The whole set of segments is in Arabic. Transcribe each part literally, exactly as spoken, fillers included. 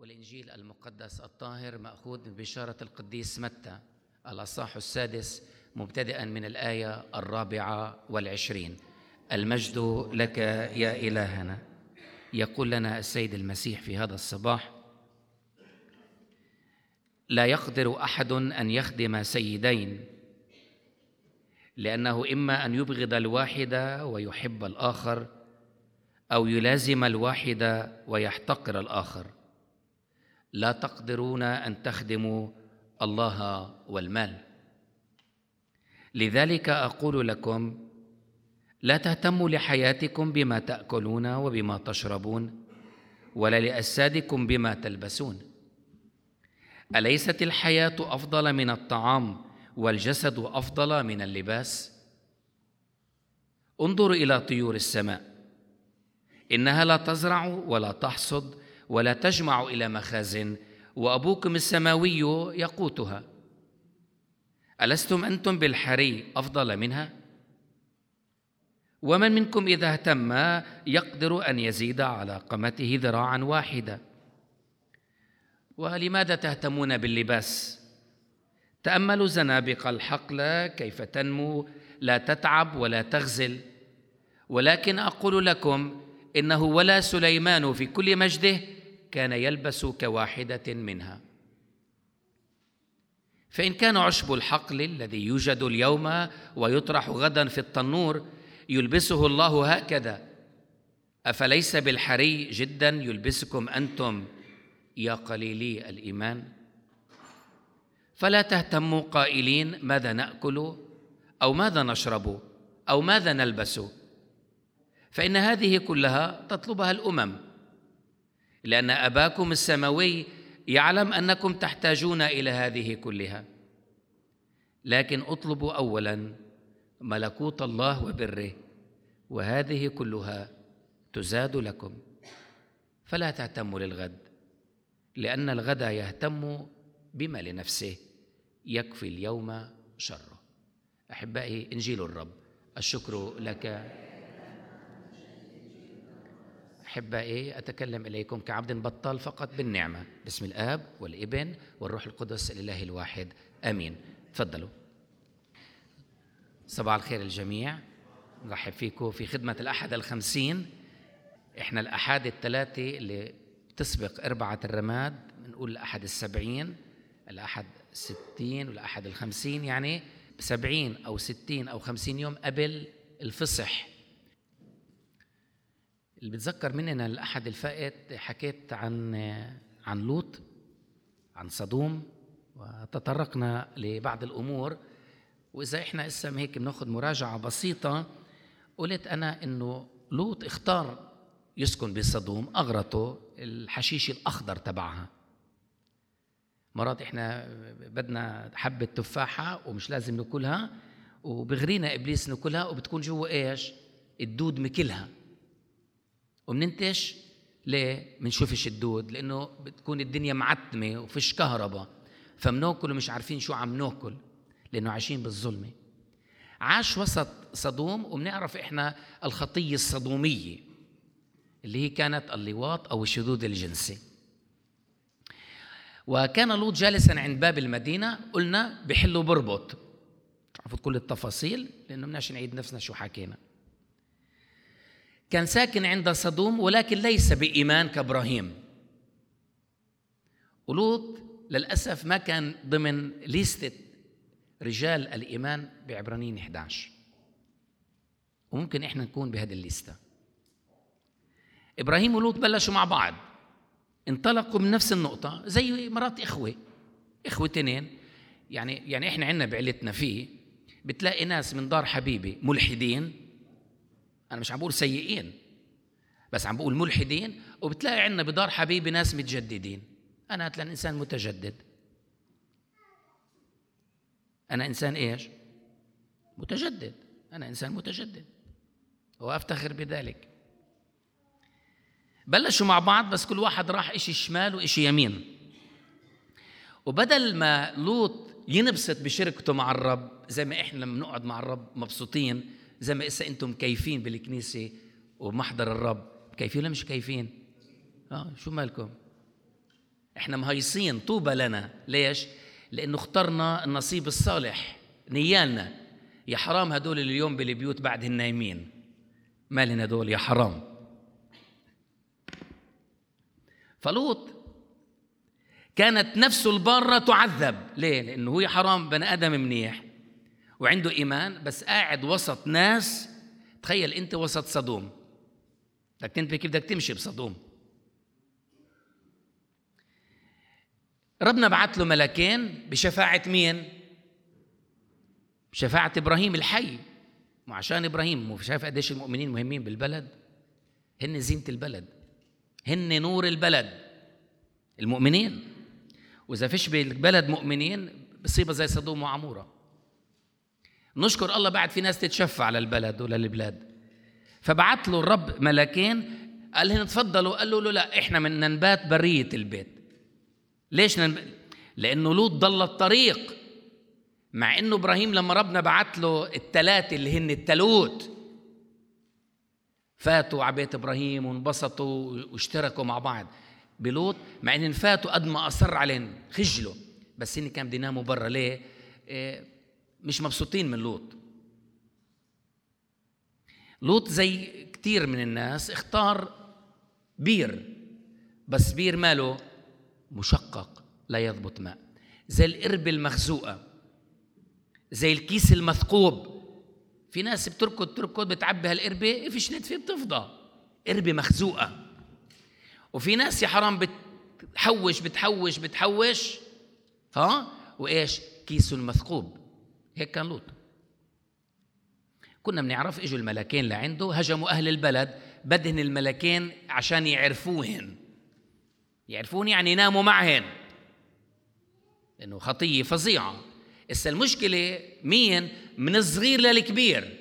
والإنجيل المقدس الطاهر مأخوذ من بشارة القديس متى الأصحاح السادس مبتدئا من الآية الرابعة والعشرين. المجد لك يا إلهنا. يقول لنا السيد المسيح في هذا الصباح: لا يقدر أحد أن يخدم سيدين، لأنه إما أن يبغض الواحد ويحب الآخر، أو يلازم الواحد ويحتقر الآخر. لا تقدرون أن تخدموا الله والمال. لذلك أقول لكم: لا تهتموا لحياتكم بما تأكلون وبما تشربون، ولا لأجسادكم بما تلبسون. أليست الحياة أفضل من الطعام والجسد أفضل من اللباس؟ انظروا إلى طيور السماء، إنها لا تزرع ولا تحصد ولا تجمع إلى مخازن، وأبوكم السماوي يقوتها. ألستم أنتم بالحري أفضل منها؟ ومن منكم إذا اهتم يقدر أن يزيد على قامته ذراعا واحدة. ولماذا تهتمون باللباس؟ تأملوا زنابق الحقل كيف تنمو، لا تتعب ولا تغزل. ولكن أقول لكم إنه ولا سليمان في كل مجده كان يلبس كواحدة منها. فإن كان عشب الحقل الذي يوجد اليوم ويطرح غدا في التنور يلبسه الله هكذا، أفليس بالحري جدا يلبسكم أنتم يا قليلي الإيمان؟ فلا تهتموا قائلين: ماذا نأكل، أو ماذا نشرب، أو ماذا نلبس؟ فإن هذه كلها تطلبها الأمم، لأن أباكم السماوي يعلم أنكم تحتاجون إلى هذه كلها. لكن اطلبوا أولا ملكوت الله وبره، وهذه كلها تزاد لكم. فلا تهتموا للغد، لأن الغد يهتم بما لنفسه، يكفي اليوم شره. أحبائي، إنجيل الرب. الشكر لك. أحبائي، أتكلم إليكم كعبد بطال فقط بالنعمة، باسم الآب والابن والروح القدس الإله الواحد، آمين. تفضلوا. صباح الخير الجميع. نرحب فيكم في خدمة الأحد الخمسين. إحنا الأحد الثلاثة اللي تسبق أربعة الرماد، بنقول الأحد السبعين، الأحد الستين والأحد الخمسين، يعني سبعين أو ستين أو خمسين يوم قبل الفصح. اللي بتذكر مننا الأحد الفائت حكيت عن عن لوط، عن صدوم، وتطرقنا لبعض الأمور. وإذا إحنا اسم هيك بناخد مراجعة بسيطة، قلت أنا إنه لوط اختار يسكن بصدوم، أغرته الحشيش الأخضر تبعها. مرات إحنا بدنا حبة تفاحة ومش لازم ناكلها، وبغرينا إبليس ناكلها، وبتكون جوا إيش؟ الدود مكلها، ومننتش. ليه؟ منشوفش الدود، لأنه بتكون الدنيا معتمة وفيش كهرباء، فمناكل ومش عارفين شو عم ناكل، لأنه عايشين بالظلمة. عاش وسط صدوم، وبنعرف إحنا الخطية الصدومية اللي هي كانت اللواط أو الشذوذ الجنسي. وكان لوط جالسا عند باب المدينة، قلنا بحلوا بربط، عرفت كل التفاصيل لأنه مناش نعيد نفسنا شو حكينا. كان ساكن عند صدوم، ولكن ليس بإيمان كإبراهيم. ولوط للأسف ما كان ضمن ليستة رجال الإيمان بعبرانيين إحدى عشر، وممكن إحنا نكون بهذه الليستة. إبراهيم ولوط بلشوا مع بعض، انطلقوا من نفس النقطة، زي مرات إخوة إخوة تنين. يعني يعني إحنا عنا بعيلتنا فيه بتلاقي ناس من دار حبيبي ملحدين، أنا مش عم بقول سيئين بس عم بقول ملحدين، وبتلاقي عنا بدار حبيبي ناس متجددين. أنا أتلاقي إنسان متجدد، أنا إنسان إيش؟ متجدد. أنا إنسان متجدد وأفتخر بذلك. بلشوا مع بعض، بس كل واحد راح إشي شمال وإشي يمين. وبدل ما لوط ينبسط بشركته مع الرب، زي ما إحنا لما نقعد مع الرب مبسوطين، زي ما إسا أنتم كيفين بالكنيسة ومحضر الرب، كيفين ولا مش كيفين؟ آه شو مالكم؟ احنا مهيصين، طوبى لنا. ليش؟ لأنه اخترنا النصيب الصالح، نيالنا. يا حرام هدول اليوم بالبيوت بعدهم نايمين، مالين هدول يا حرام. فلوط كانت نفسه البارة تعذب. ليه؟ لأنه هو يا حرام بني آدم منيح وعنده إيمان، بس قاعد وسط ناس. تخيل أنت وسط صدوم، بدك تنتبه كيف بدك تمشي بصدوم. ربنا بعت له ملكين بشفاعة مين؟ بشفاعة إبراهيم الحي. وعشان إبراهيم، مو شايف قديش المؤمنين مهمين بالبلد؟ هن زينة البلد، هن نور البلد، المؤمنين. وإذا فيش بالبلد مؤمنين بصيبة زي صدوم وعمورة. نشكر الله بعد في ناس تتشفع على البلد ولا البلاد. فبعت له الرب ملكين، قال لهم تفضلوا. قال له لا، إحنا من ننبات برية البيت. ليش ننب... لأنه لوط ضل الطريق، مع إنه إبراهيم لما ربنا بعت له الثلاثة اللي هن التلوت فاتوا على بيت إبراهيم وانبسطوا واشتركوا مع بعض. بلوط مع إن فاتوا قد ما أصر عليهم خجلوا، بس هن كان بدي يناموا برا. ليه؟ إيه، مش مبسوطين من لوط. لوط زي كتير من الناس اختار بير، بس بير ماله مشقق لا يضبط ماء، زي القربة المخزوقة، زي الكيس المثقوب. في ناس بتركض تركض بتعبي هالقربة فيش ندفة بتفضى، قربة مخزوقة. وفي ناس يا حرام بتحوش بتحوش بتحوش ها وإيش كيس مثقوب. هيك كان لوط. كنا بنعرف اجوا الملكين لعنده، هجموا أهل البلد، بدهن الملكين عشان يعرفوهن. يعرفون يعني يناموا معهن، لأنه خطية فظيعة. إسا المشكلة مين؟ من الصغير للكبير،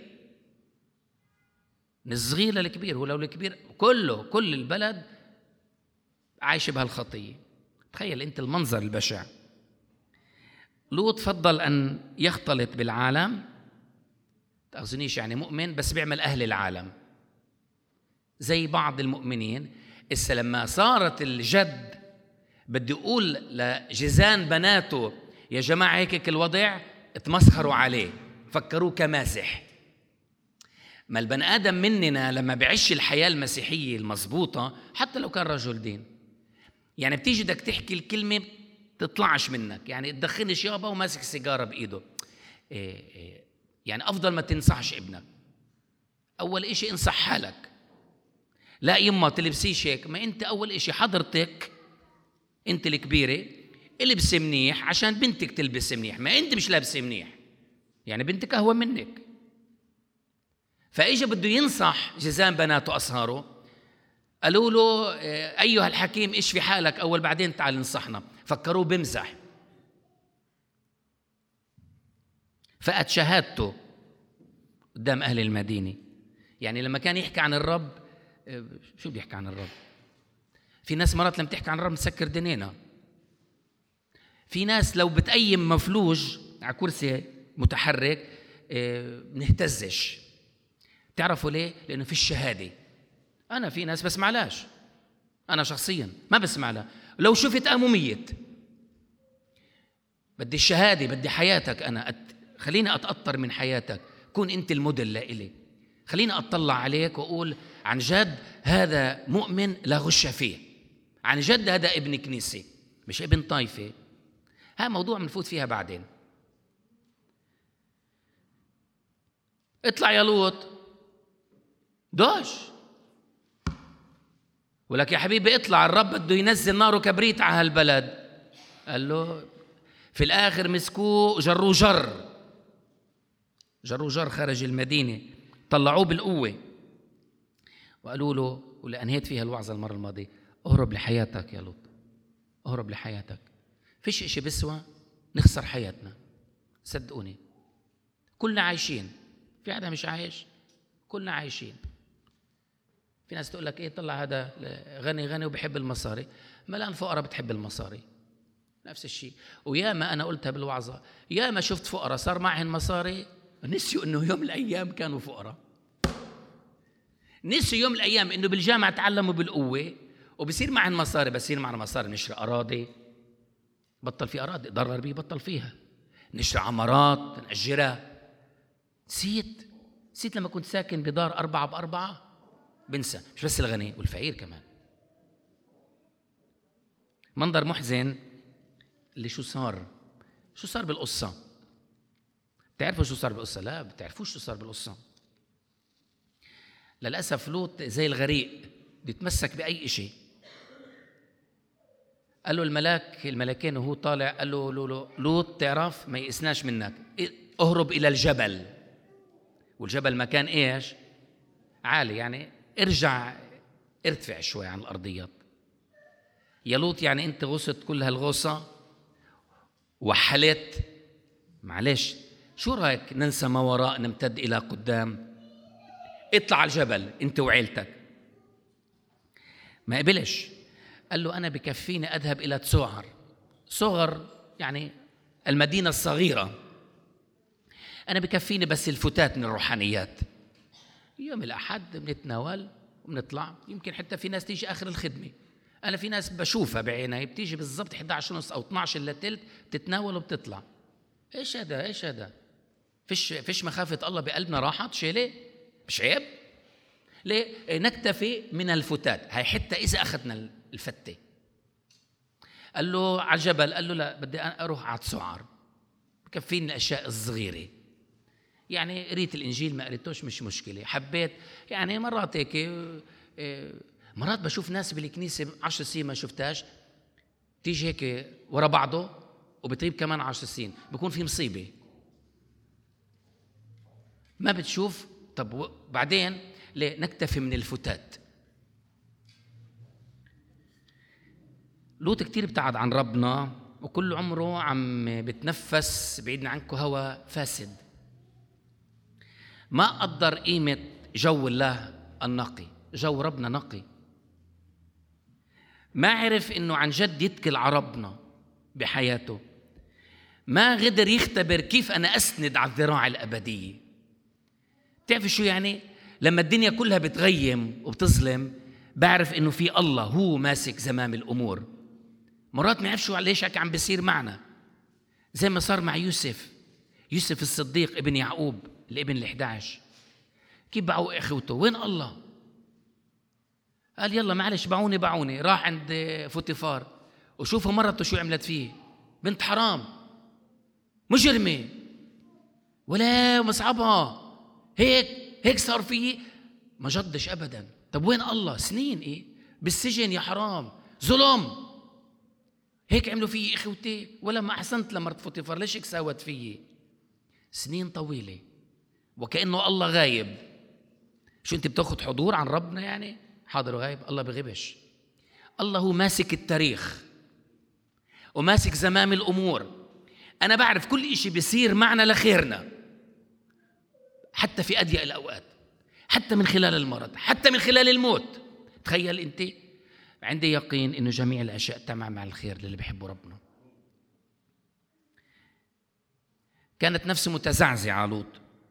من الصغير للكبير. ولو الكبير كله كل البلد عايش بهالخطية. تخيل أنت المنظر البشع. لوط فضل أن يختلط بالعالم، تأخذنيش يعني مؤمن بس بيعمل أهل العالم زي بعض المؤمنين. إسا لما صارت الجد بدي أقول لجزان بناته يا جماعة هيك الوضع، اتمسخروا عليه، فكروه كمازح. ما البني آدم مننا لما بيعيش الحياة المسيحية المضبوطة، حتى لو كان رجل دين، يعني بتيجي بدك تحكي الكلمة تطلعش منك، يعني تدخنش يابا وماسك سيجارة بإيده. إيه إيه يعني أفضل ما تنصحش ابنك. أول إشي انصح حالك. لا يما تلبسيش هيك، ما أنت أول إشي حضرتك أنت الكبيرة البس منيح عشان بنتك تلبس منيح، ما أنت مش لابس منيح، يعني بنتك أهوى منك. فإجا بده ينصح جزان بناته أصهاره، قالوا له أيها الحكيم اشفي حالك أول بعدين تعال ننصحنا. فكروه بمزح. فقد شهادته قدام أهل المدينة. يعني لما كان يحكي عن الرب، شو بيحكي عن الرب؟ في ناس مرات لما تحكي عن الرب مسكر دنينا. في ناس لو بتقيم مفلوج على كرسي متحرك نهتزش. تعرفوا ليه؟ لأنه في الشهادة. أنا في ناس بسمع لاش، أنا شخصيا ما بسمع لا. لو شفت قاموا ميت. بدي الشهادة، بدي حياتك. أنا أت... خليني أتأطر من حياتك، كون أنت الموديل لإلي. خليني أطلع عليك وأقول عن جد هذا مؤمن لا غش فيه، عن جد هذا ابن كنيسة مش ابن طائفة. ها موضوع منفوت فيها بعدين. اطلع يا لوط دوش، ولك يا حبيبي اطلع، الرب بده ينزل ناره كبريت على هالبلد. قال له في الآخر مسكوه جروا جر جروا جر خارج المدينة، طلعوه بالقوة وقالوا له، ولأنهيت فيها الوعظة المرة الماضية، اهرب لحياتك يا لوط، اهرب لحياتك. فيش اشي بسوى نخسر حياتنا، صدقوني. كلنا عايشين، في حدا مش عايش؟ كلنا عايشين. في ناس تقول لك ايه طلع هذا غني غني وبحب المصاري، ملان فقراء بتحب المصاري. نفس الشيء. وياما انا قلتها بالوعظة، ياما شفت فقراء صار معهن مصاري نسيوا انه يوم من الايام كانوا فقراء. نسيوا يوم من الايام انه بالجامعة تعلموا بالقوة وبصير معن مصاري، بصير معنا مصاري نشتري أراضي، بطل في أراضي، ضرر بيه بطل فيها، نشتري عمارات نأجرها. نسيت نسيت لما كنت ساكن بدار أربعة بأربعة، بنسى. مش بس الغني والفقير كمان. منظر محزن اللي شو صار شو صار بالقصة. بتعرفوا شو صار بالقصة؟ لا بتعرفوش شو صار بالقصة. للأسف لوط زي الغريق بيتمسك بأي شيء. قال له الملاك الملاكين وهو طالع، قال له لوط تعرف ما يئسناش منك، اهرب إلى الجبل. والجبل مكان إيش؟ عالي، يعني ارجع ارتفع شوي عن الأرضيات. يا لوط يعني أنت غصت كل هالغوصة وحلت، معلش شو رأيك ننسى ما وراء نمتد إلى قدام؟ اطلع على الجبل أنت وعيلتك. ما قبلش، قال له أنا بكفيني أذهب إلى تسوعر. صغر يعني المدينة الصغيرة، أنا بكفيني بس الفتات من الروحانيات. يوم الأحد بنتناول وبنطلع، يمكن حتى في ناس تيجي آخر الخدمة. أنا في ناس بشوفها بعيني بتيجي بالضبط إحدى عشر ونص أو اثنا عشر إلا تلت بتتناول وبتطلع. إيش هذا؟ إيش هذا؟ فيش فيش مخافة الله بقلبنا راحت شيلة؟ مش عيب؟ ليه؟ نكتفي من الفتات هاي حتى إذا أخذنا الفتة. قال له على الجبل، قال له لا بدي أروح على تسوعر، بكفيني الأشياء الصغيرة. يعني قريت الإنجيل ما قريتوش مش مشكلة، حبيت يعني مرات هيك. مرات بشوف ناس بالكنيسة عشر سنين ما شفتاش، تيجي هيك ورا بعضه وبتغيب كمان عشر سنين، بيكون في مصيبة ما بتشوف. طب بعدين ليه؟ نكتفي من الفتات. لوط كتير ابتعد عن ربنا، وكل عمره عم بتنفس بعيدنا عنكم هوا فاسد. ما قدر قيمة جو الله النقي، جو ربنا نقي. ما عرف إنه عن جد يتكل على ربنا بحياته. ما قدر يختبر كيف أنا أسند على الذراع الأبدية. تعرف شو يعني؟ لما الدنيا كلها بتغيم وبتظلم، بعرف إنه في الله هو ماسك زمام الأمور. مرات ما يعرف شو ليش هيك عم بيصير معنا، زي ما صار مع يوسف يوسف الصديق ابن يعقوب الابن الإحدى عشر. كيف باعوا إخوته؟ وين الله؟ قال يلا معلش باعوني باعوني. راح عند فوتيفار وشوفوا مرته شو عملت فيه، بنت حرام مجرمة ولا مصعبها، هيك هيك صار فيه. ما جدش أبدا. طب وين الله؟ سنين إيه بالسجن يا حرام، ظلم. هيك عملوا فيه إخوتي ولا ما أحسنت لمرت فوتيفار؟ ليش هيك ساوت فيه؟ سنين طويلة وكأنه الله غايب. شو أنت بتاخد حضور عن ربنا يعني؟ حاضر وغايب؟ الله بغيبش. الله هو ماسك التاريخ وماسك زمام الأمور. أنا بعرف كل إشي بيصير معنا لخيرنا، حتى في أضيق الأوقات، حتى من خلال المرض، حتى من خلال الموت. تخيل أنت، عندي يقين إنه جميع الأشياء تعمل مع الخير للي بيحبوا ربنا. كانت نفسه متزعزعة لوط،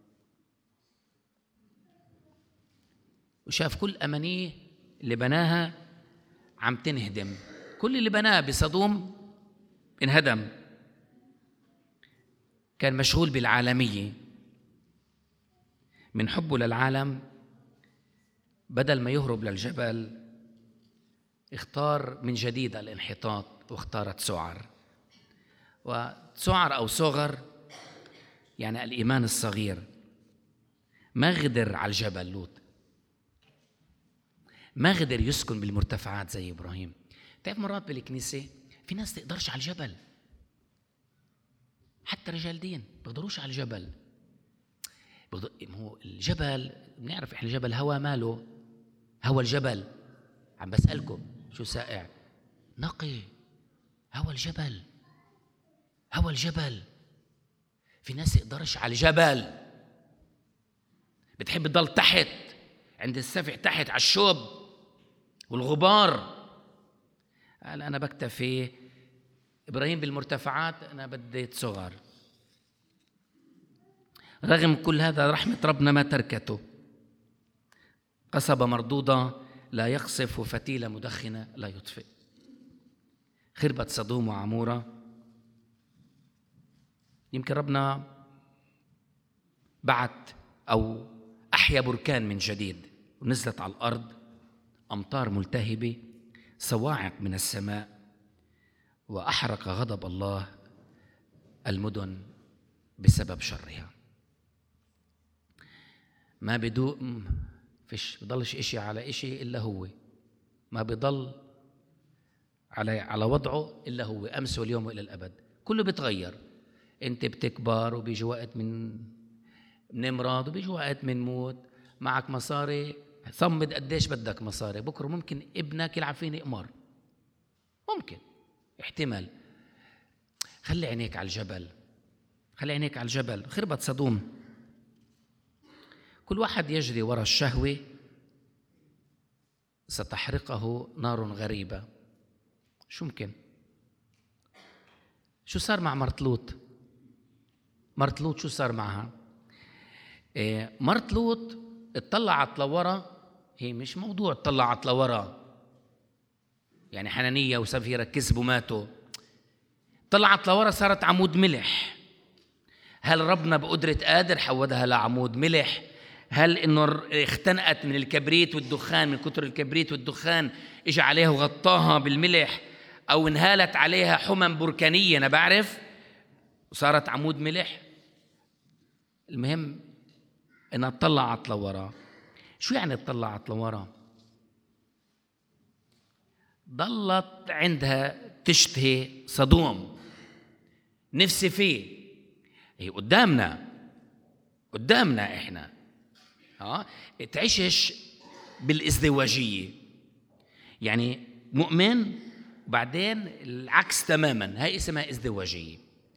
وشاف كل أمانيه اللي بناها عم تنهدم. كل اللي بناه بصدوم انهدم. كان مشغول بالعالمية، من حبه للعالم بدل ما يهرب للجبل اختار من جديد الانحطاط واختار تسوعر. وتسوعر أو صغر يعني الإيمان الصغير. ما غدر على الجبل لوط، ما غدر يسكن بالمرتفعات زي إبراهيم. تعرف مرات بالكنيسة في ناس تقدرش على الجبل، حتى رجال دين بيقدروش على الجبل. هو الجبل بنعرف إحنا الجبل هوا ماله، هوا الجبل. عم بسألكم شو سائع؟ نقي. هوا الجبل، هوا الجبل. في ناس يقدرش على الجبل، بتحب تضل تحت عند السفح، تحت على الشوب والغبار. قال أنا بكتفي. إبراهيم بالمرتفعات، أنا بدي صغر. رغم كل هذا رحمة ربنا ما تركته. قصبة مردودة لا يقصف وفتيلة مدخنة لا يطفئ. خربت سدوم وعمورة. يمكن ربنا بعت أو أحيا بركان من جديد، ونزلت على الأرض أمطار ملتهبة، صواعق من السماء، وأحرق غضب الله المدن بسبب شرها. ما بدو فيش بضلش إشي على إشي إلا هو، ما بضل على على وضعه إلا هو، أمس واليوم وإلى الأبد. كله بتغير، أنت بتكبر وبيجي وقت من بنمرض وبيجي وقت من موت. معك مصاري صمد قديش بدك مصاري، بكره ممكن ابنك يلعب فيني قمار، ممكن احتمال. خلي عينيك على الجبل، خلي عينيك على الجبل. خربت سدوم. كل واحد يجري وراء الشهوة ستحرقه نار غريبة. شو ممكن؟ شو صار مع مرت لوط؟ مرت لوط شو صار معها؟ إيه مرت لوط اطلعت لورا. هي مش موضوع اطلعت لورا يعني حنانية وسفيرة كسبوا ماتوا. طلعت لورا صارت عمود ملح. هل ربنا بقدرة قادر حودها لعمود ملح؟ هل إنه اختنقت من الكبريت والدخان، من كتر الكبريت والدخان إجا عليها وغطاها بالملح، أو انهالت عليها حمم بركانية أنا بعرف وصارت عمود ملح؟ المهم إنها طلعت لورا. شو يعني طلعت لورا؟ ضلت عندها تشتهي سدوم، نفسي فيه. هي قدامنا قدامنا إحنا ها تعيشش بالازدواجية، يعني مؤمن وبعدين العكس تماما، هاي اسمها ازدواجية.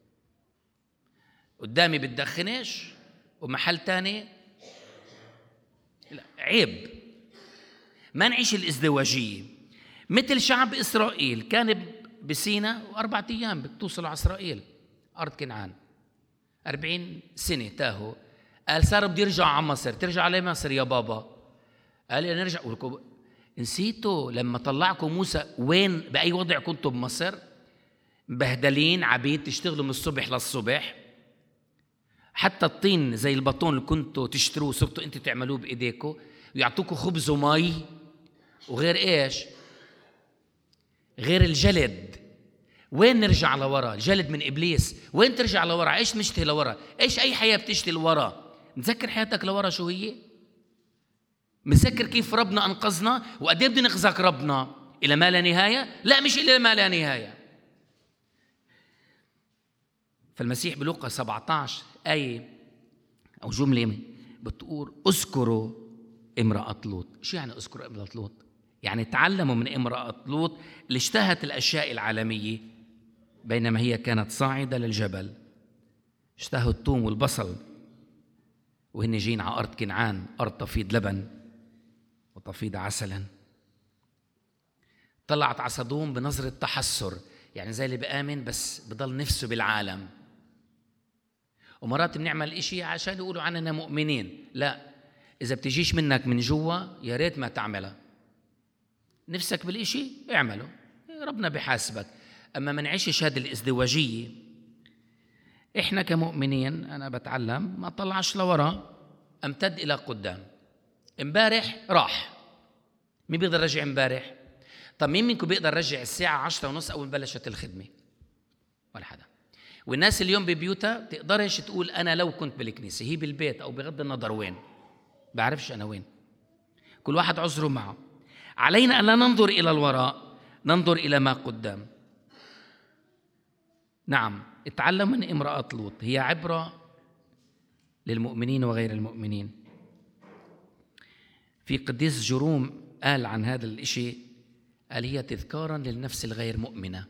قدامي بتدخنش ومحل تاني لا، عيب. ما نعيش الازدواجية. مثل شعب إسرائيل كان بسينا وأربعة أيام بتوصلوا على إسرائيل أرض كنعان. أربعين سنة تاهوا. قال صار بدي يرجع على مصر. ترجع على مصر يا بابا؟ قال لي نرجع. نسيتوا لما طلعكم موسى وين بأي وضع كنتوا بمصر؟ مبهدلين عبيد تشتغلوا من الصبح للصبح، حتى الطين زي البطون اللي كنتوا تشتروه صرتوا انتوا تعملوه بايديكم، ويعطوكوا خبز ومي وغير ايش؟ غير الجلد. وين نرجع لورا؟ الجلد من ابليس. وين ترجع لورا؟ ايش نشتهي لورا؟ ايش اي حياه بتشتهي لورا؟ متذكر حياتك لورا شو هي؟ متذكر كيف ربنا انقذنا وقد ايه بده ينقذك ربنا الى ما لا نهايه؟ لا مش الى ما لا نهايه. فالمسيح بلوقا سبعة عشر آية أو جملة بتقول اذكروا امرأة لوط. شو يعني اذكروا امرأة لوط؟ يعني تعلموا من امرأة لوط اللي اشتهت الأشياء العالمية بينما هي كانت صاعدة للجبل. اشتهوا الثوم والبصل وهن جايين على أرض كنعان، أرض تفيض لبن وتفيض عسلا. طلعت على سدوم بنظرة تحسر، يعني زي اللي بآمن بس بضل نفسه بالعالم. ومرات بنعمل إشي عشان يقولوا عننا مؤمنين. لا، إذا بتجيش منك من جوا يا ريت ما تعملها. نفسك بالإشي اعمله، ربنا بحاسبك. أما ما نعيشش هذه الازدواجية. إحنا كمؤمنين أنا بتعلم ما طلعش لورا، أمتد إلى قدام. امبارح راح، مين بيقدر يرجع امبارح؟ طب مين منكم بيقدر يرجع الساعة عشرة ونص أول بلشت الخدمة؟ ولا حدا. والناس اليوم ببيوتها تقدرش تقول أنا لو كنت بالكنيسة، هي بالبيت أو بغض النظر وين، بعرفش أنا وين. كل واحد عذره معه. علينا أن لا ننظر إلى الوراء، ننظر إلى ما قدام. نعم، اتعلم من امرأة لوط، هي عبرة للمؤمنين وغير المؤمنين. في قديس جروم قال عن هذا الإشي، قال هي تذكارا للنفس الغير مؤمنة.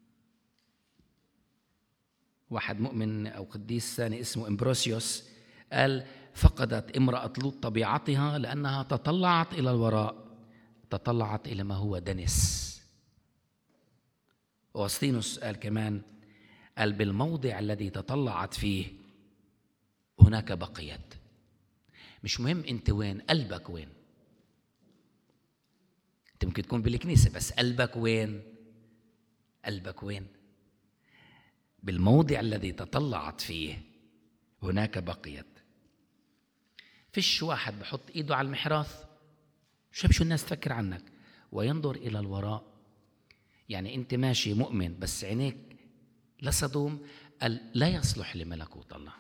واحد مؤمن أو قديس ثاني اسمه إمبروسيوس قال فقدت امرأة لوط طبيعتها لأنها تطلعت إلى الوراء، تطلعت إلى ما هو دنس. وأغسطينوس قال كمان، قال بالموضع الذي تطلعت فيه هناك بقيت. مش مهم أنت وين، قلبك وين. أنت ممكن تكون بالكنيسة بس قلبك وين؟ قلبك وين؟ بالموضع الذي تطلعت فيه هناك بقيت. فيش واحد بحط إيده على المحراث شو شو الناس تفكر عنك وينظر إلى الوراء. يعني أنت ماشي مؤمن بس عينيك لصدوم، لا يصلح لملكوت الله.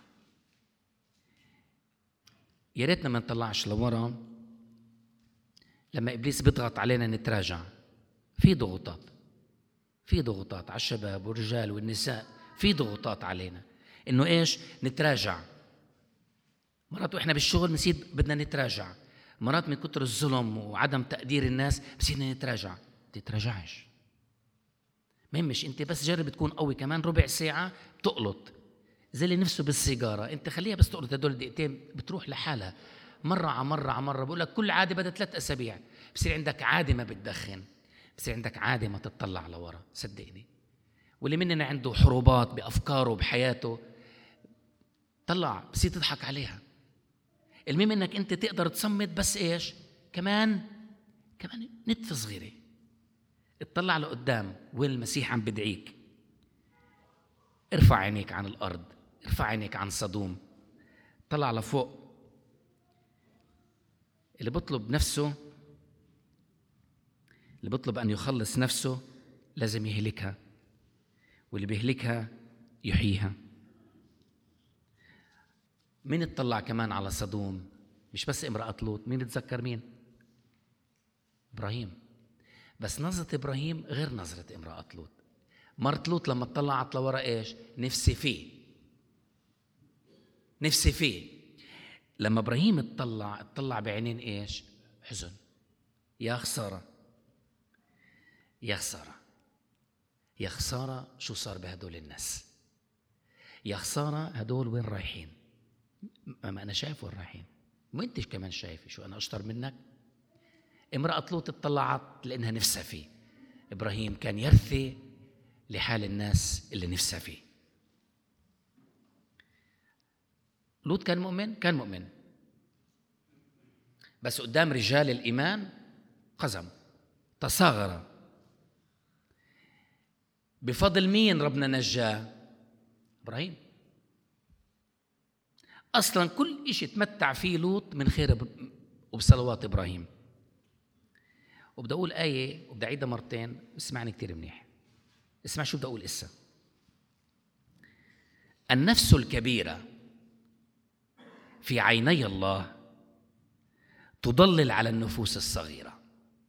يا ريتنا ما نطلعش لورا. لما إبليس بيضغط علينا نتراجع، في ضغوطات في ضغوطات على الشباب والرجال والنساء، في ضغوطات علينا إنه إيش؟ نتراجع. مرات وإحنا بالشغل نسيب بدنا نتراجع، مرات من كتر الظلم وعدم تقدير الناس بسينا نتراجع. تتراجعش، ما مش أنت بس جرب تكون قوي كمان ربع ساعة تقلط زي اللي نفسه بالسيجارة. أنت خليها بس تقلط هدول دقيقتين بتروح لحالها. مرة على مرة على مرة. بقول لك كل عادة بدها ثلاث أسابيع بصير عندك عادة ما بتدخن، بصير عندك عادة ما تطلع لورا. صدقني. واللي مننا عنده حروبات بأفكاره بحياته طلع بصير تضحك عليها. المهم انك انت تقدر تصمت بس ايش كمان كمان نتفة صغيرة. اطلع لقدام وين المسيح عم بدعيك. ارفع عينيك عن الارض، ارفع عينيك عن صدوم، طلع لفوق. اللي بطلب نفسه، اللي بطلب ان يخلص نفسه لازم يهلكها، واللي بيهلكها يحييها. مين اطلع كمان على صدوم؟ مش بس امرأة لوط، مين تذكر مين؟ إبراهيم. بس نظرة إبراهيم غير نظرة امرأة لوط. مرت لوط لما اطلعت لورا ايش؟ نفسي فيه، نفسي فيه. لما إبراهيم اطلع اطلع بعينين ايش؟ حزن. يا خسارة يا خسارة يا خسارة شو صار بهدول الناس. يا خسارة هدول وين رايحين. ما أنا شايف وين رايحين وانتش كمان شايف. شو أنا أشطر منك؟ امرأة لوط اطلعت لأنها نفسها فيه. إبراهيم كان يرثي لحال الناس اللي نفسها فيه. لوط كان مؤمن، كان مؤمن بس قدام رجال الإيمان قزم، تصاغر. بفضل مين ربنا نجاه؟ إبراهيم. أصلاً كل إشي تمتع فيه لوط من خير وبصلوات إبراهيم. وبدأ أقول آية وبدأ أعيدها مرتين، اسمعني كتير منيح. اسمع شو بدأ أقول إسا. النفس الكبيرة في عيني الله تضلل على النفوس الصغيرة.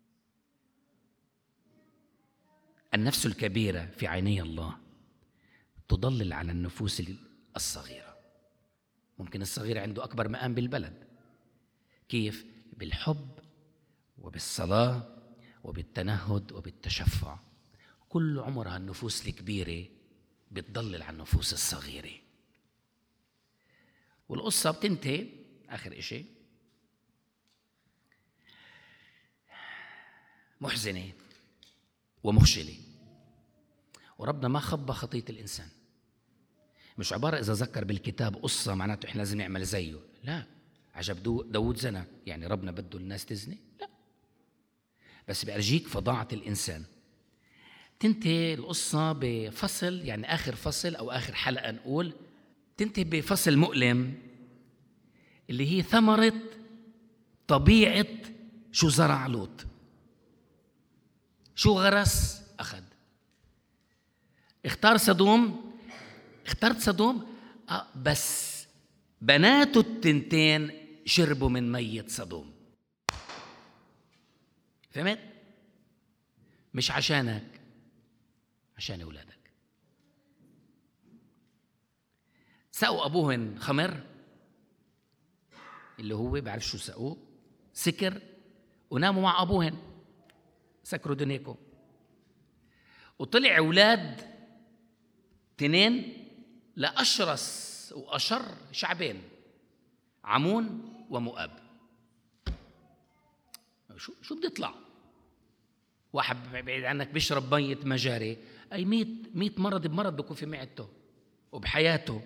النفس الكبيرة في عيني الله تضلل على النفوس الصغيرة. ممكن الصغير عنده أكبر مقام بالبلد. كيف؟ بالحب وبالصلاة وبالتنهد وبالتشفع. كل عمرها النفوس الكبيرة بتضلل على النفوس الصغيرة. والقصة بتنتهي آخر إشي محزنة ومخجلة. وربنا ما خبى خطية الإنسان. مش عبارة إذا ذكر بالكتاب قصة معناته إحنا لازم نعمل زيه. لا. عجب داود زنا يعني ربنا بده الناس تزني؟ لا. بس بأرجيك فضاعة الإنسان. تنتهي القصة بفصل، يعني آخر فصل أو آخر حلقة نقول، تنتهي بفصل مؤلم اللي هي ثمرة طبيعة شو زرع لوط. شو غرس أخذ. اختار صدوم، اخترت صدوم آه بس بناته التنتين شربوا من مية صدوم. فهمت؟ مش عشانك، عشان أولادك. سقوا أبوهن خمر اللي هو بعرف شو سقوه، سكر، وناموا مع أبوهن سكروا دنيكو. وطلع أولاد تنين لأشرس وأشر شعبين، عمون ومؤاب. شو شو بدي يطلع؟ واحد بعيد عنك بيشرب مية مجاري، أي ميت ميت مرض بمرض بيكون في معدته وبحياته.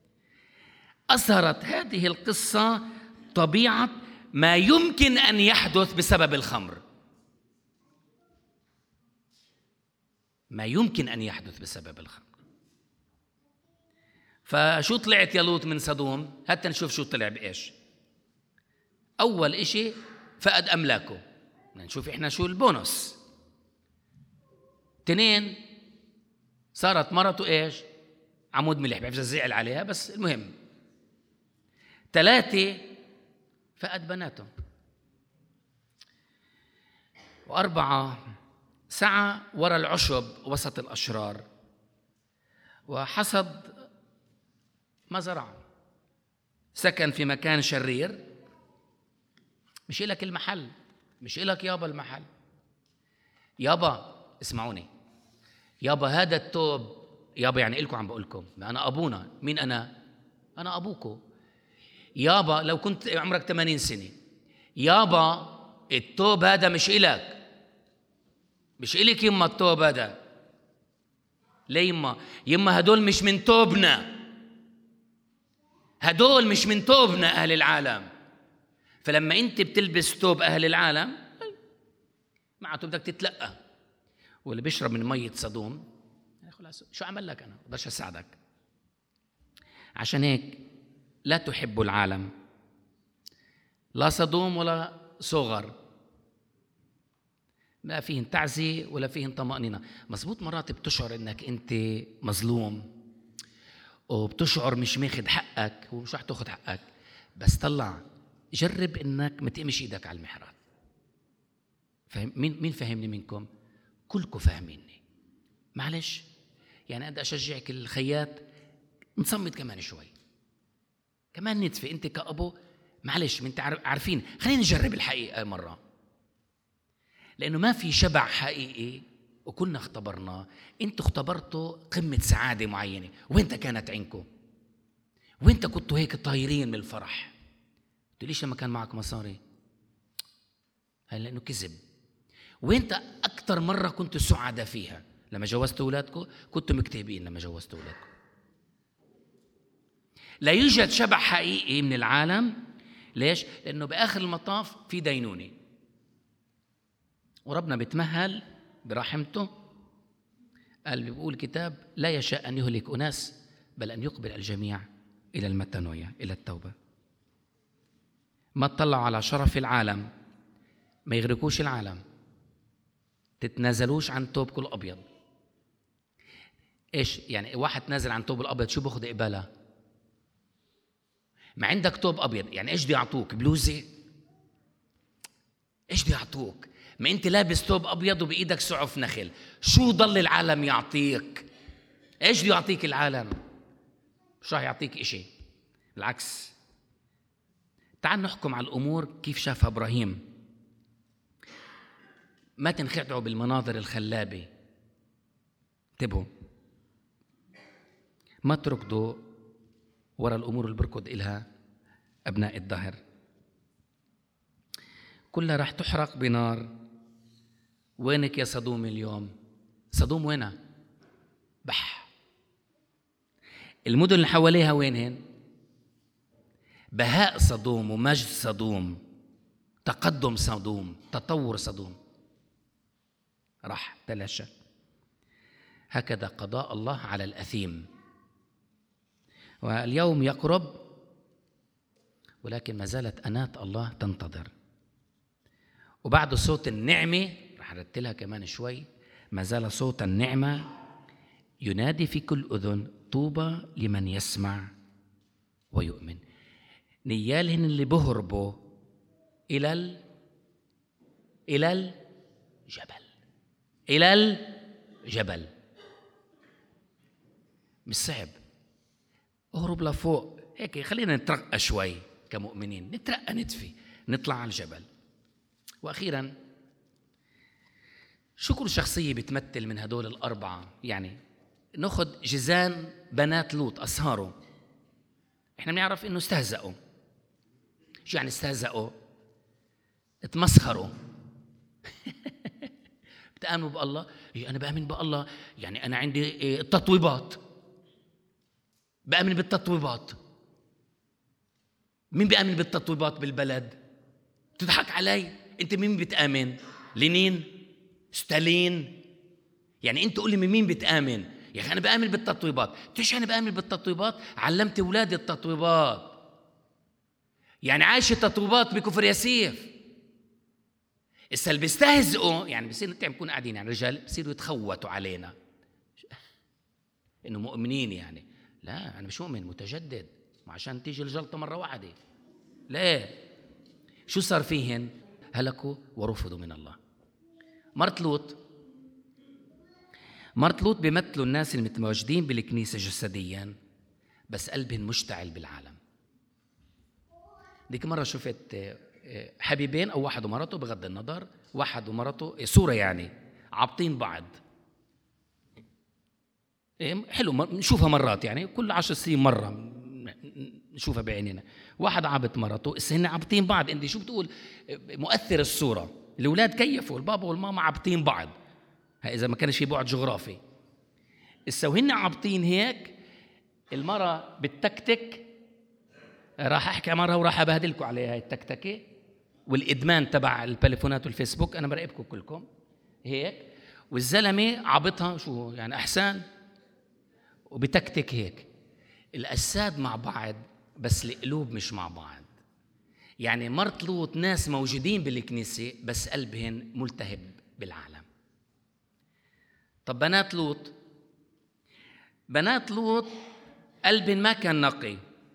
أظهرت هذه القصة طبيعة ما يمكن أن يحدث بسبب الخمر. ما يمكن أن يحدث بسبب الخلق. فشو طلعت يا لوط من سدوم؟ حتى نشوف شو طلع بإيش. أول إشي فقد أملاكه، نشوف إحنا شو البونص. تنين صارت مرته إيش؟ عمود ملح، بعرف زعل عليها بس المهم. ثلاثة فقد بناته. وأربعة سعى وراء العشب وسط الأشرار وحصد ما زرع. سكن في مكان شرير. مش إلك المحل، مش إلك يابا المحل. يابا اسمعوني، يابا هذا التوب، يابا يعني إلكم عم بقولكم، ما أنا أبونا. مين أنا؟ أنا أبوكم. يابا لو كنت عمرك ثمانين سنة، يابا التوب هذا مش إلك، مش إلك يما التوب هذا. ليه يما؟ يما هدول مش من توبنا، هدول مش من توبنا أهل العالم. فلما أنت بتلبس توب أهل العالم معناته بدك تتلقى. واللي بيشرب من مية صدوم خلاص شو عمل لك؟ أنا بديش أساعدك. عشان هيك لا تحب العالم، لا صدوم ولا صغر، لا فيهن تعزية ولا فيهن طمأنينة. مزبوط مرات بتشعر إنك أنت مظلوم وبتشعر مش ماخد حقك ومش رح تاخد حقك، بس طلع جرب إنك ما تقمش إيدك على المحراب. فهم؟ مين مين فهمني منكم؟ كلكم فاهميني. معلش يعني أنا أشجعك الخيات نصمت كمان شوي، كمان ندفي. أنت كأبو معلش، من عارفين، خلينا نجرب الحقيقة مرة، لأنه ما في شبع حقيقي وكنا اختبرناه. أنتوا اختبرتوا قمة سعادة معينة، وإنت كانت عينكم، وإنت كنتوا هيك طايرين من الفرح. ليش لما كان معك مصاري؟ هاي لأنه كذب. وإنت أكتر مرة كنتوا سعداء فيها لما جوزتوا أولادكم، كنتوا مكتئبين لما جوزتوا أولادكم. لا يوجد شبع حقيقي من العالم. ليش؟ لأنه بآخر المطاف في دينونة، وربنا بيتمهل برحمته. قال بيقول الكتاب لا يشاء أن يهلك أناس بل أن يقبل الجميع إلى المتنوية، إلى التوبة. ما تطلعوا على شرف العالم، ما يغرقوش العالم، تتنازلوش عن توبكم الأبيض. إيش يعني واحد تنازل عن توب الأبيض شو بأخذ قبالة؟ ما عندك توب أبيض، يعني إيش دي يعطوك؟ بلوزة؟ إيش دي يعطوك؟ ما أنت لابس توب أبيض وبإيدك سعف نخل، شو ضل العالم يعطيك؟ إيش دي يعطيك العالم؟ مش راح يعطيك إشي، بالعكس. تعال نحكم على الأمور كيف شافها إبراهيم. ما تنخدعوا بالمناظر الخلابة، انتبهوا، ما تركضوا ورا الأمور اللي بركض إلها أبناء الدهر، كلها رح تحرق بنار. وينك يا صدوم اليوم؟ صدوم وينها؟ بح. المدن اللي حواليها وينهن؟ بهاء صدوم ومجد صدوم، تقدم صدوم، تطور صدوم راح تلاشى. هكذا قضاء الله على الأثيم. واليوم يقرب ولكن ما زالت أنات الله تنتظر. وبعد صوت النعمة رح أرتلها كمان شوي، ما زال صوت النعمة ينادي في كل أذن طوبى لمن يسمع ويؤمن. نيالهن اللي بهربوا إلى ال... إلى الجبل، إلى الجبل. مش صعب، اهرب لفوق هيك. خلينا نترقى شوي كمؤمنين، نترقى، ندفي، نطلع على الجبل. وأخيرا شو كل شخصية بتمثل من هدول الأربعة؟ يعني ناخد جزان بنات لوط أسهاروا. إحنا بنعرف إنه استهزأوا. شو يعني استهزأوا؟ اتمسخروا. بتآمنوا بالله؟ إيه أنا بآمن بالله، يعني أنا عندي إيه التطويبات، بآمن بالتطويبات. مين بيآمن بالتطويبات بالبلد؟ تضحك علي؟ أنت مين بتآمن؟ لينين؟ ستالين؟ يعني انت قول لي من مين بتآمن؟ يا اخي انا بآمن بالتطويبات. تيش انا بآمن بالتطويبات؟ علمت اولادي التطويبات، يعني عايش التطويبات بكفر يسيف. السل بيستهزئوا، يعني بصير نتعم نكون قاعدين يعني رجال بصيروا يتخوتوا علينا انه مؤمنين. يعني لا، انا مش مؤمن، متجدد، عشان تيجي الجلطه مره واحده. لا، شو صار فيهن؟ هلكوا ورفضوا من الله. مرت لوط مرت لوط بيمثلوا الناس المتواجدين بالكنيسه جسديا بس قلبهم مشتعل بالعالم. ديك مره شفت حبيبين او واحد ومرته، بغض النظر، واحد ومرته صوره يعني عابطين بعض. حلو، نشوفها مرات، يعني كل عشر سنين مره نشوفها بعيننا. واحد عابط مرته، هن عابطين بعض. انت شو بتقول؟ مؤثر الصوره. الاولاد كيفوا البابا والماما عابطين بعض، اذا ما كانش في بعد جغرافي. السو هن عابطين هيك، المرة بالتكتك، راح احكي مرة وراح ابهدلكم عليها التكتكه والادمان تبع التليفونات والفيسبوك، انا براقبكم كلكم هيك. والزلمه عابطها شو يعني احسن، وبتكتك هيك. الاجساد مع بعض بس القلوب مش مع بعض. يعني مرت لوط ناس موجودين بالكنيسه بس قلبهن ملتهب بالعالم. طب بنات لوط، بنات لوط قلبهن ما كان نقي.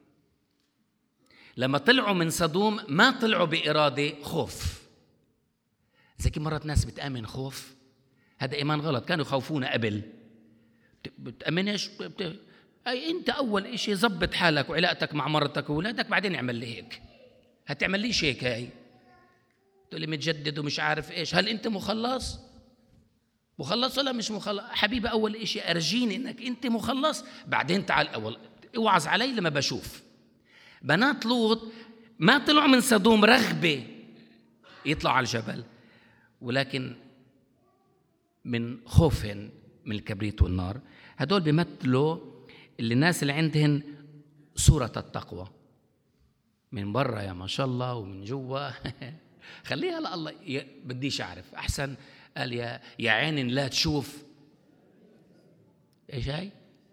لما طلعوا من صدوم ما طلعوا بإرادة، خوف. زي كي مرات ناس بتآمن خوف، هذا إيمان غلط. كانوا يخوفونا قبل. بتأمنش بت... أي أنت أول إشي زبط حالك وعلاقتك مع مرتك وولادك، بعدين اعمل لي هيك. هتعمل ليش هيك؟ هاي تقول لي متجدد ومش عارف إيش. هل أنت مخلص؟ مخلص ولا مش مخلص؟ حبيبي أول إشي أرجيني إنك أنت مخلص، بعدين تعال أول اوعظ علي لما بشوف. بنات لوط ما طلعوا من صدوم رغبة يطلعوا على الجبل، ولكن من خوف من الكبريت والنار. هدول بيمثلوا اللي الناس اللي عندهن صورة التقوى من برا يا ما شاء الله، ومن جوا خليها لله. بديش أعرف أحسن. قال يا يا عين لا تشوف إيش هاي.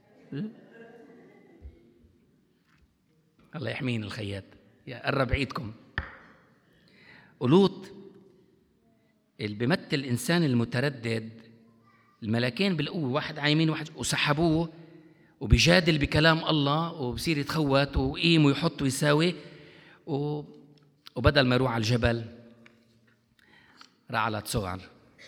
الله يحمينا الخياط. يا قرب عيدكم. ولوط اللي بيمثل الإنسان المتردد، الملكين بالقوة، واحد على يمين واحد، وسحبوه وبيجادل بكلام الله وبصير يتخوت ويقيم ويحط ويساوي، وبدل ما يروح على الجبل راح على تصغر.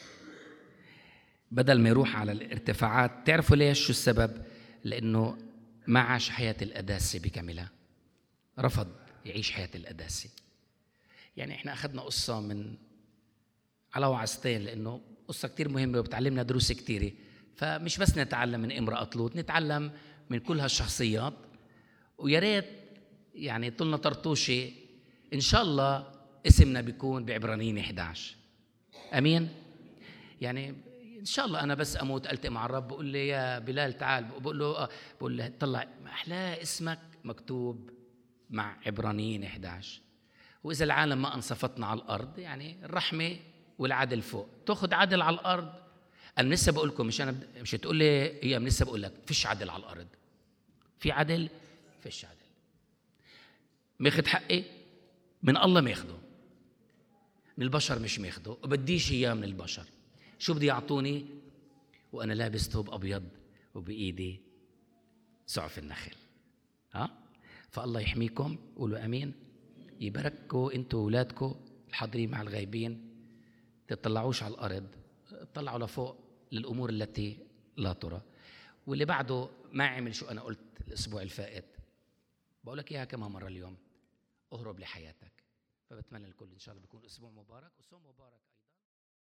بدل ما يروح على الارتفاعات. تعرفوا ليش؟ شو السبب؟ لأنه ما عاش حياة القداسة بكاملها، رفض يعيش حياة القداسة. يعني احنا أخذنا قصة من على وعظتين، لأنه قصة كتير مهمة وبتعلمنا دروس كتيرة. فمش بس نتعلم من امرأة لوط، نتعلم من كل هالشخصيات. ويا ريت يعني طلنا طرطوشة إن شاء الله اسمنا بيكون بعبرانيين إحدى عشر. أمين. يعني إن شاء الله أنا بس أموت ألتقي مع الرب بقول لي يا بلال تعال، بقول له بقول له طلع أحلى اسمك مكتوب مع عبرانيين إحدى عشر. وإذا العالم ما أنصفتنا على الأرض، يعني الرحمة والعدل فوق، تأخذ عدل على الأرض. أنا لسه بقول لكم، مش أنا مش تقول لي هي، من لسه بقول لك فيش عدل على الأرض. في عدل؟ فيش عدل. ماخذ حقي من الله، ماخده من البشر، مش ماخده وبديش إياه من البشر. شو بدي يعطوني وأنا لابس ثوب أبيض وبإيدي سعف النخل؟ ها؟ فالله يحميكم. قولوا أمين. يباركوا أنتوا وولادكم الحاضرين مع الغايبين. تطلعوش على الأرض، تطلعوا لفوق للأمور التي لا ترى. واللي بعده ما عمل شو أنا قلت الأسبوع الفائت، بقول لك إياها كمان مرة اليوم، أهرب لحياتك. فبتمنى الكل إن شاء الله بيكون أسبوع مبارك وصوم مبارك.